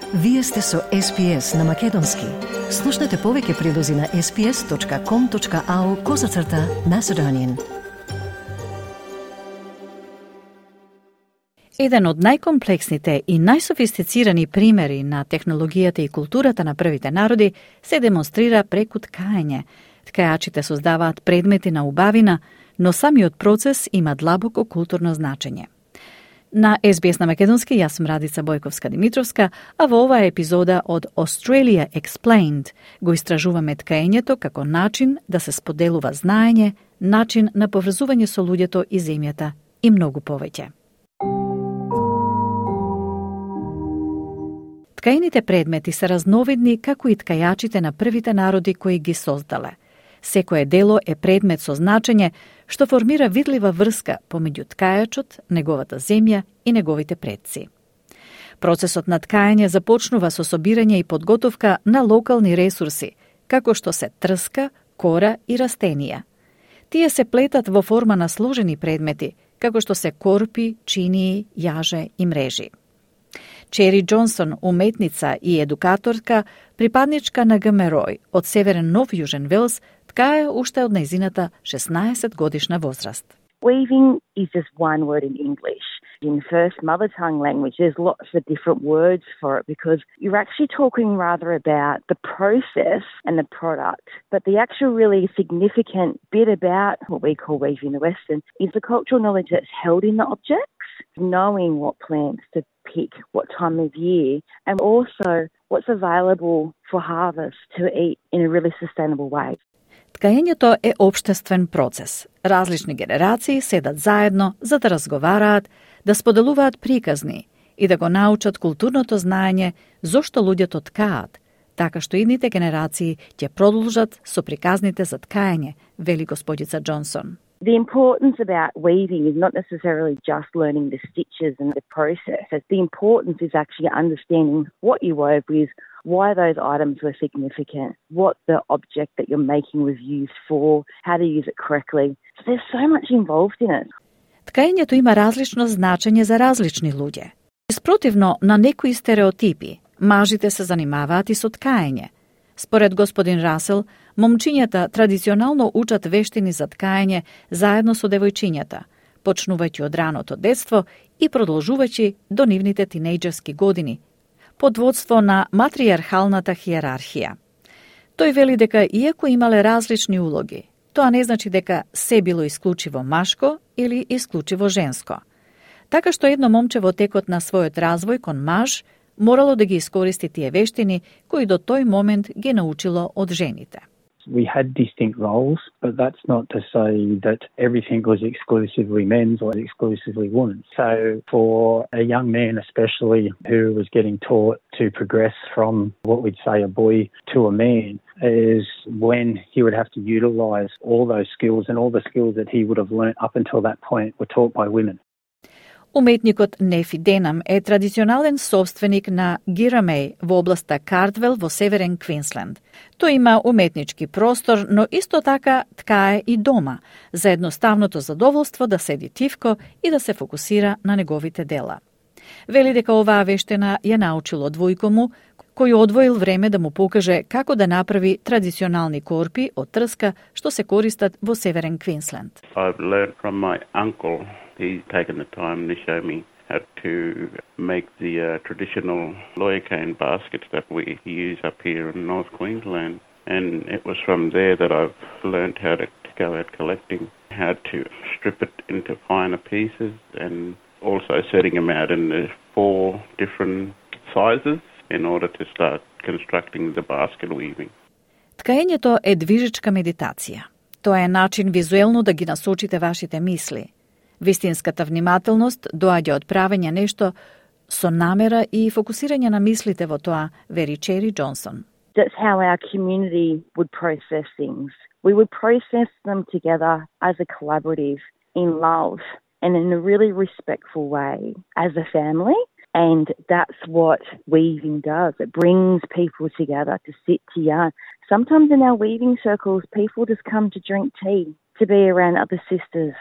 Вие сте со SPS на Македонски. Слушнете повеќе прилози на sps.com.au/Macedonian. Еден од најкомплексните и најсофистицирани примери на технологијата и културата на првите народи се демонстрира преку ткаење. Ткајачите создаваат предмети на убавина, но самиот процес има длабоко културно значење. На SBS на Македонски, јас сум Радица Бојковска-Димитровска, а во оваа епизода од Australia Explained го истражуваме ткаењето како начин да се споделува знаење, начин на поврзување со луѓето и земјата и многу повеќе. Ткаените предмети се разновидни како и ткајачите на првите народи кои ги создале. Секое дело е предмет со значење што формира видлива врска помеѓу ткајачот, неговата земја и неговите предци. Процесот на ткаење започнува со собирање и подготовка на локални ресурси, како што се трска, кора и растенија. Тие се плетат во форма на сложени предмети, како што се корпи, чинии, јаже и мрежи. Чери Джонсон, уметница и едукаторка, припадничка на ГМРОЙ од Северен Нов Јужен Велс, ткае уште од нејзината 16 годишна возраст. Weaving is just one word in English. In first mother tongue language, there's lots of different words for it because you're actually talking rather about the process and the product. But the actual really significant bit about what we call weaving the Western is the cultural knowledge that's held in the objects, knowing what plants to pick, what time of year, and also what's available for harvest to eat in a really sustainable way. Ткаењето е општествен процес. Различни генерации седат заедно за да разговараат, да споделуваат приказни и да го научат културното знаење зошто луѓето ткаат, така што идните генерации ќе продолжат со приказните за ткаење, вели господица Джонсон. The importance about weaving is not necessarily just learning the stitches and the process. The importance is actually understanding what you wove with, why those items were significant, what the object that you're making was used for, how to use it correctly. So there's so much involved in it. Ткаењето има различно значење за различни луѓе. Спротивно на некои стереотипи, мажите се занимаваат и со ткаење. Според господин Расел, момчињата традиционално учат вештини за ткаење заедно со девојчињата, почнувајќи од раното детство и продолжувајќи до нивните тинејџерски години, под водство на матриархалната хиерархија. Тој вели дека иако имале различни улоги, тоа не значи дека се било исклучиво машко или исклучиво женско. Така што едно момче во текот на својот развој кон маж морало да ги искористи тие вештини кои до тој момент ги научило од жените. We had distinct roles, but that's not to say that everything was exclusively men's or exclusively women's. So for a young man especially who was getting taught to progress from what we'd say a boy to a man is when he would have to utilise all those skills, and all the skills that he would have learnt up until that point were taught by women. Уметникот Нефи Денам е традиционален собственик на Гирамеј во областа Картвел во Северен Квинсленд. Тој има уметнички простор, но исто така ткае и дома, за едноставното задоволство да седи тивко и да се фокусира на неговите дела. Вели дека оваа вештина ја научило двојко му, кој одвоил време да му покаже како да направи традиционални корпи од трска што се користат во Северен Квинсленд. I've learned from my uncle. He's taken the time to show me how to make the traditional lawyer cane baskets that we use up here in North Queensland. And it was from there that I've learned how to go out collecting, how to strip it into finer pieces, and also setting them out in the 4 different sizes in order to start constructing the basket weaving. Ткаењето е движечка медитација. Тоа е начин визуелно да ги насочите вашите мисли. Вистинската внимателност доаѓа од правење нешто со намера и фокусирање на мислите во тоа, вери Чери Джонсон. That's how our community would process things. We would process them together as a collaborative in love and in a really respectful way as a family. And that's what weaving does. It brings people together to sit to yarn. Sometimes in our weaving circles, people just come to drink tea, to be around other sisters.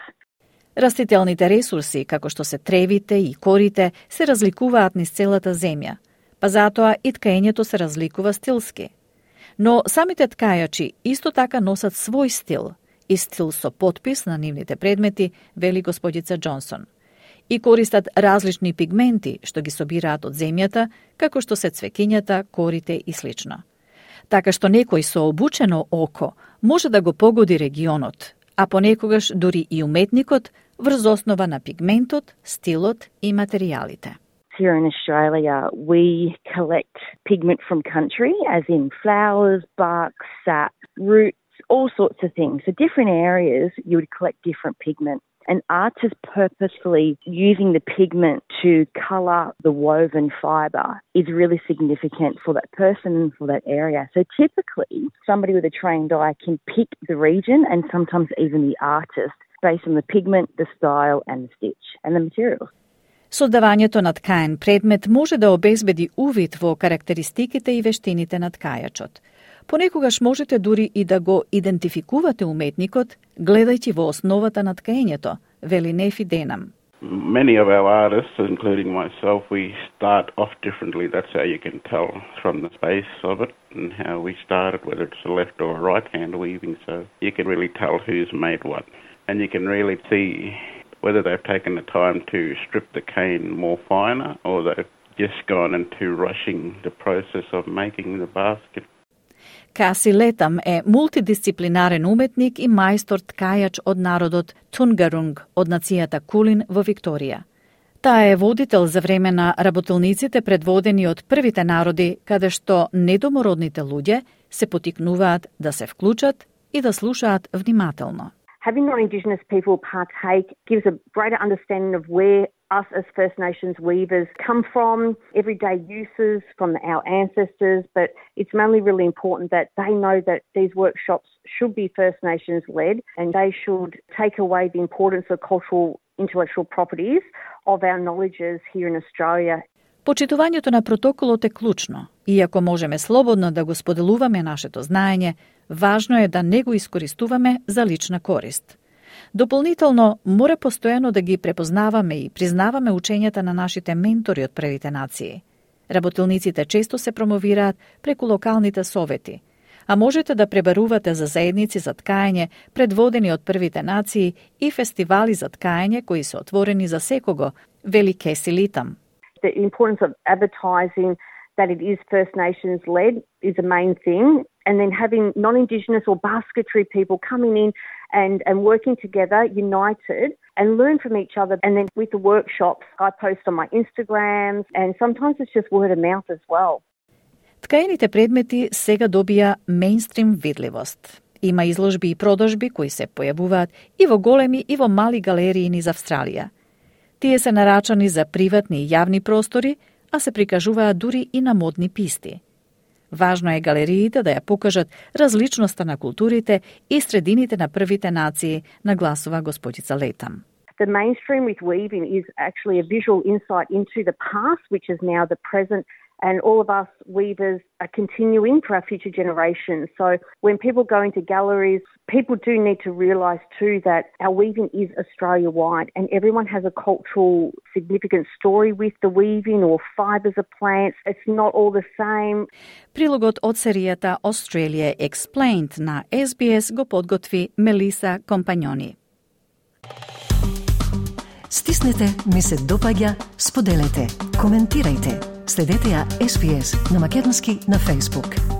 Растителните ресурси, како што се тревите и корите, се разликуваат низ целата земја. па затоа и ткаењето се разликува стилски. Но самите ткајачи исто така носат свој стил, и стил со потпис на нивните предмети, вели господица Джонсон. И користат различни пигменти што ги собираат од земјата, како што се цвеќињата, корите и слично. Така што некој со обучено око може да го погоди регионот, а понекогаш дури и уметникот врз основа на пигментот, стилот и материјалите. Here in Australia, we collect pigment from country, as in flowers, bark, sap, roots, all sorts of things. So different areas, you would collect different pigment. And artists purposefully using the pigment to colour the woven fibre is really significant for that person and for that area. So typically, somebody with a trained eye can pick the region and sometimes even the artist based on the pigment, the style and the stitch and the materials. Создавањето на ткаен предмет може да обезбеди увид во карактеристиките и вештините на ткајачот. Понекогаш можете дури и да го идентификувате уметникот, гледајќи во основата на ткаењето, вели Нефи Денам. Many of our artists, including myself, we start off differently. That's how you can tell from the space of it and how we started, whether it's a left or a right hand weaving. So you can really tell who's made what. And you can really see whether they've taken the time to strip the cane more finer or they've just gone into rushing the process of making the basket. Каси Летам е мултидисциплинарен уметник и мајстор ткајач од народот Тунгарунг од нацијата Кулин во Викторија. Таа е водител за време на работилниците предводени од првите народи, каде што недомородните луѓе се потикнуваат да се вклучат и да слушаат внимателно. Having non-Indigenous people partake gives a greater understanding of where us as First Nations weavers come from, everyday uses from our ancestors, but it's mainly really important that they know that these workshops should be First Nations led and they should take away the importance of cultural intellectual properties of our knowledges here in Australia. Почитувањето на протоколот е клучно. Иако можеме слободно да го споделуваме нашето знаење, важно е да не го искористуваме за лична корист. Дополнително, мора постојано да ги препознаваме и признаваме учењата на нашите ментори од првите нации. Работилниците често се промовираат преку локалните совети, а можете да пребарувате за заедници за ткаење предводени од првите нации и фестивали за ткаење кои се отворени за секого, вели Кеси Литам. The importance of advertising that it is First Nations led is a main thing, and then having non-Indigenous or basketry people coming in and working together, united, and learn from each other. And then with the workshops, I post on my Instagrams, and sometimes it's just word of mouth as well. Ткаените предмети сега добија мејнстрим видливост. Има изложби и продажби кои се појавуваат и во големи и во мали галерии низ Австралија. Тие се нарачани за приватни и јавни простори, а се прикажуваат дури и на модни писти. Важно е галериите да ја покажат различноста на културите и средините на првите нации, нагласува господица Летам. The mainstream with weaving is actually a visual insight into the past, which is now the present, and all of us weavers are continuing for our future generations. So when people go into galleries, people do need to realise too that our weaving is Australia-wide and everyone has a cultural significant story with the weaving or fibres of plants. It's not all the same. Прилогот од серијата Australia Explained на SBS го подготви Мелиса Компањони. Стиснете, ми се допаѓа, споделете, коментирајте. Следете ја SBS на Македонски на Facebook.